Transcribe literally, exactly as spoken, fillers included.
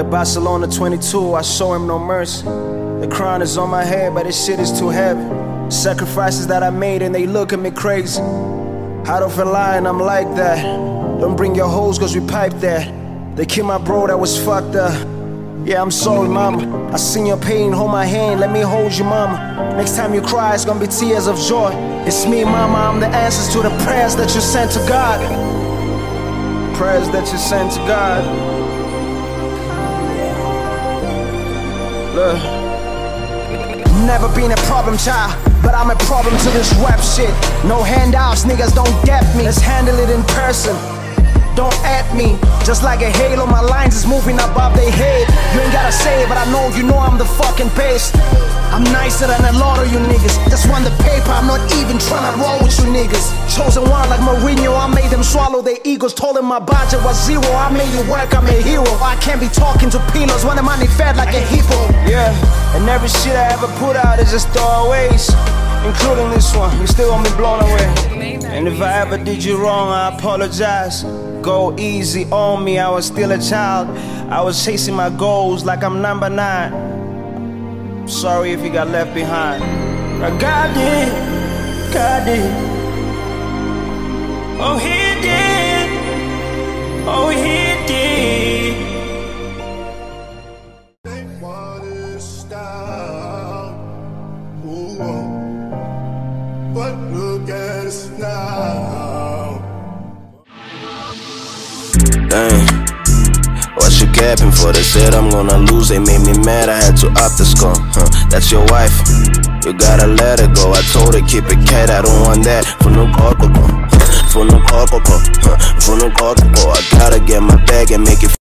Like Barcelona twenty-two, I show him no mercy. The crown is on my head, but this shit is too heavy. Sacrifices that I made and they look at me crazy. I don't feel lying, I'm like that. Don't bring your hoes cause we piped that. They killed my bro that was fucked up. Yeah, I'm sorry, mama. I seen your pain, hold my hand, let me hold you, mama. Next time you cry, it's gonna be tears of joy. It's me, mama, I'm the answers to the prayers that you sent to God. Prayers that you sent to God. Look. Never been a problem child, but I'm a problem to this rap shit. No handouts, niggas don't get me. Let's handle it in person. Don't at me, just like a halo, my lines is moving above their head. You ain't gotta say it, but I know you know I'm the fucking best. I'm nicer than a lot of you niggas. Just want the paper, I'm not even tryna roll with you niggas. Chosen one like Mourinho, I made them swallow their egos. Told them my budget was zero, I made it work, I'm a hero. I can't be talking to peanuts when the money fed like a hippo. Yeah, and every shit I ever put out is just throwaways, including this one, you still won't be blown away. And if I ever did you wrong, I apologize. Go easy on me, I was still a child. I was chasing my goals like I'm number nine. Sorry if you got left behind. I got it, got it. Oh, he did. Oh, he did. They wanted to stop. Ooh, but look at us now. Dang, what you capping for? They said I'm gonna lose, they made me mad, I had to up the score. Huh, that's your wife, you gotta let her go. I told her keep it cat, I don't want that. For no corpo, for no corpo, for no corpo. I gotta get my bag and make it